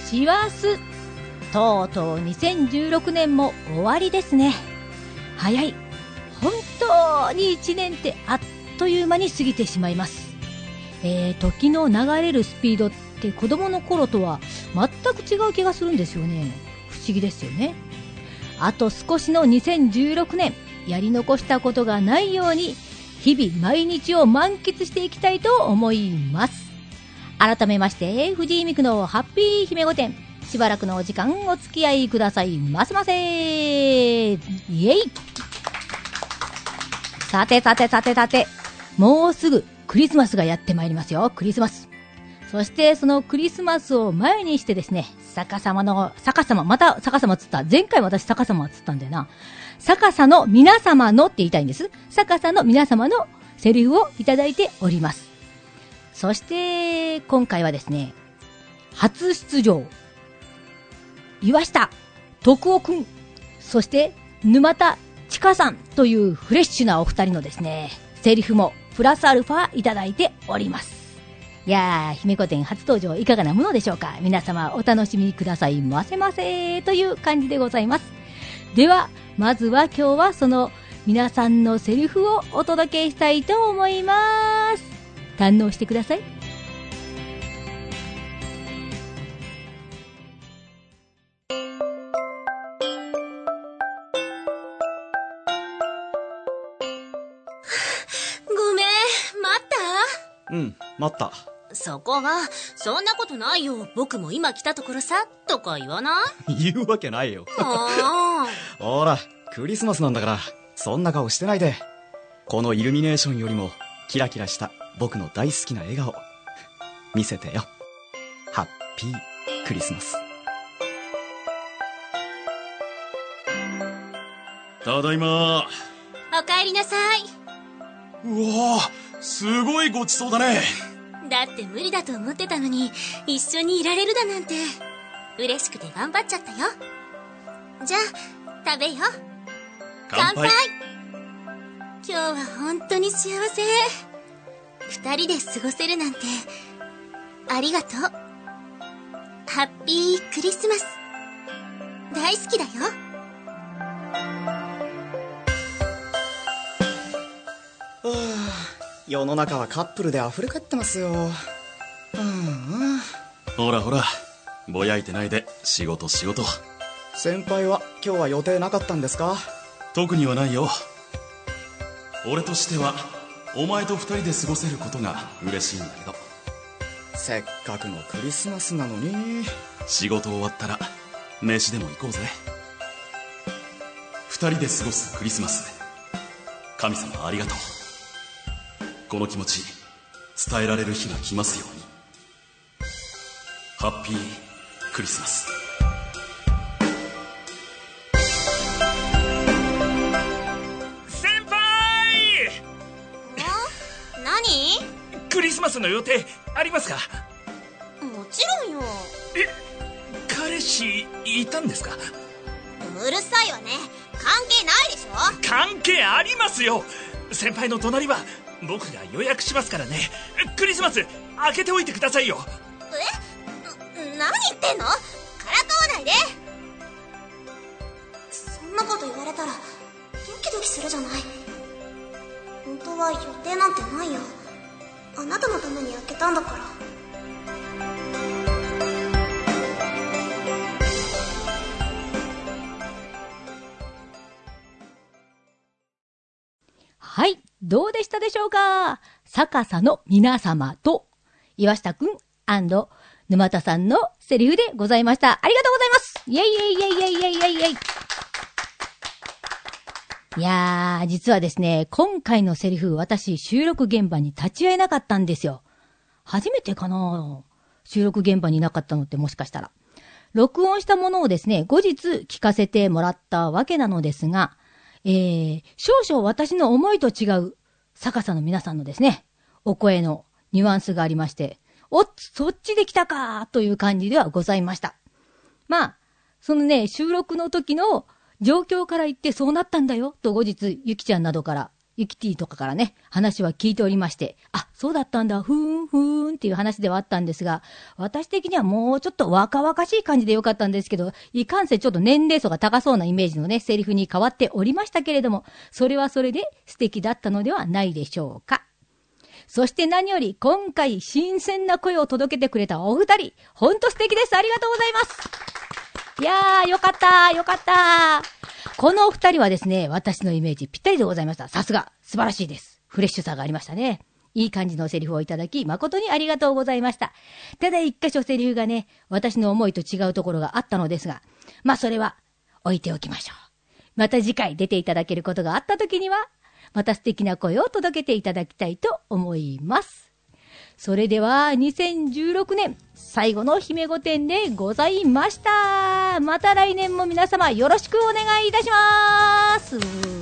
師走。とうとう2016年も終わりですね。早い。本当に1年ってあっという間に過ぎてしまいます。時の流れるスピードって子供の頃とは全く違う気がするんですよね。不思議ですよね。あと少しの2016年、やり残したことがないように日々毎日を満喫していきたいと思います。改めまして藤井美久のハッピー姫御殿、しばらくのお時間お付き合いくださいませませ。イエイ。さて、もうすぐクリスマスがやってまいりますよ。クリスマス。そしてそのクリスマスを前にしてですね、逆さまっつった。前回私逆さまっつったんだよな。逆さの皆様のって言いたいんです。逆さの皆様のセリフをいただいております。そして今回はですね、初出場岩下徳夫くん、そして沼田千佳さんというフレッシュなお二人のですね、セリフもプラスアルファいただいております。いやー、姫御殿初登場いかがなものでしょうか。皆様お楽しみくださいませませという感じでございます。ではまずは今日はその皆さんのセリフをお届けしたいと思います。堪能してください。 ごめん、待った？ うん、待った。 そこが、そんなことないよ。僕も今来たところさ、とか言わない？ 言うわけないよ。 ほら、クリスマスなんだから、そんな顔してないで。このイルミネーションよりも、キラキラした僕の大好きな笑顔。見せてよ。ハッピークリスマス。 ただいま。 お帰りなさい。 うわぁ、すごいごちそうだね。 だって無理だと思ってたのに、一緒にいられるだなんて。嬉しくて頑張っちゃったよ。じゃあ、食べよ。 乾杯。 今日は本当に幸せ。二人で過ごせるなんて、ありがとう。ハッピークリスマス。大好きだよ。 世の中はカップルで溢れ返ってますよ。 ほらほら、ぼやいてないで仕事。 先輩は今日は予定なかったんですか？ 特にはないよ。俺としてはお前と二人で過ごせることが嬉しいんだけど。 せっかくのクリスマスなのに。 仕事終わったら飯でも行こうぜ。二人で過ごすクリスマス、神様ありがとう。この気持ち伝えられる日が来ますように。ハッピークリスマス。 先輩！ 何？ クリスマスの予定ありますか？ もちろんよ。 彼氏いたんですか？ うるさいわね。関係ないでしょ。 関係ありますよ。先輩の隣は僕が予約しますからね。クリスマス開けておいてくださいよ。 何言ってんの？からかわないで。そんなこと言われたらドキドキするじゃない。本当は予定なんてないよ。あなたのために開けたんだから。 はい、どうでしたでしょうか。逆さの皆様と岩下くん&沼田さんのセリフでございました。ありがとうございます。イェイイェイイェイイェイイェイイェイイェイ。いやー、実はですね、今回のセリフ、私収録現場に立ち会えなかったんですよ。初めてかな、収録現場にいなかったのって。もしかしたら録音したものをですね、後日聞かせてもらったわけなのですが、少々私の思いと違う逆さの皆さんのですね、お声のニュアンスがありまして、そっちで来たかという感じではございました。まあ、そのね、収録の時の状況から言ってそうなったんだよと後日ゆきちゃんなどからユキティとかからね、話は聞いておりまして、あ、そうだったんだ、ふーんっていう話ではあったんですが、私的にはもうちょっと若々しい感じでよかったんですけど、いかんせんちょっと年齢層が高そうなイメージのね、セリフに変わっておりましたけれども、それはそれで素敵だったのではないでしょうか。そして何より今回新鮮な声を届けてくれたお二人、ほんと素敵です。ありがとうございます。いやー、よかったよかった。このお二人はですね、私のイメージぴったりでございました。さすが、素晴らしいです。フレッシュさがありましたね。いい感じのセリフをいただき、誠にありがとうございました。ただ一箇所セリフがね、私の思いと違うところがあったのですが、まあそれは置いておきましょう。また次回出ていただけることがあった時には、また素敵な声を届けていただきたいと思います。それでは2016年最後の姫御殿でございました。また来年も皆様よろしくお願いいたします。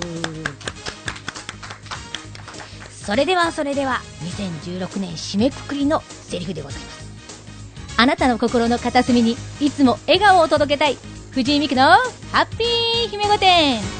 それでは2016年締めくくりのセリフでございます。あなたの心の片隅にいつも笑顔を届けたい藤井美久のハッピー姫御殿。